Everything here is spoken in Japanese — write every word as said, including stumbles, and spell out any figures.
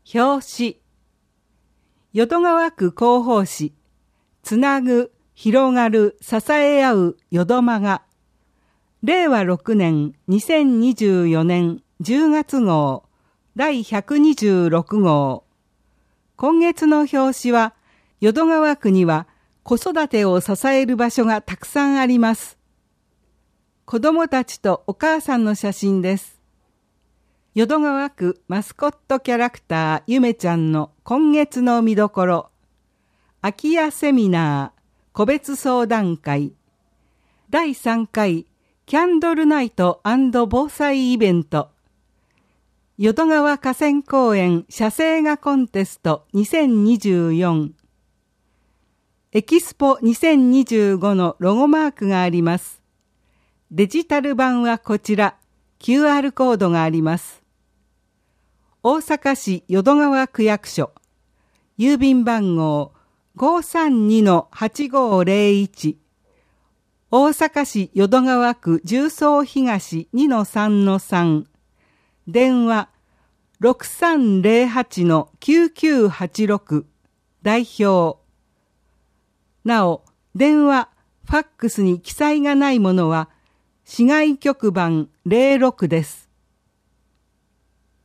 表紙。淀川区広報誌、つなぐ、広がる、支え合う淀間が、れいわろくねんにせんにじゅうよねんじゅうがつ号、だいひゃくにじゅうろく号。今月の表紙は、淀川区には子育てを支える場所がたくさんあります。子供たちとお母さんの写真です。淀川区マスコットキャラクターゆめちゃんの今月の見どころ、空き家セミナー個別相談会、だいさんかいキャンドルナイト&防災イベント、淀川河川公園写生画コンテストにせんにじゅうよん、エキスポにせんにじゅうごのロゴマークがあります。デジタル版はこちら、キューアール コードがあります。大阪市淀川区役所、郵便番号 ごーさんにのはちごーぜろいち、大阪市淀川区十三東 にのさんのさん、電話 ろくさんぜろはちのきゅうきゅうはちろく、代表。なお、電話、ファックスに記載がないものは、市外局番ゼロろくです。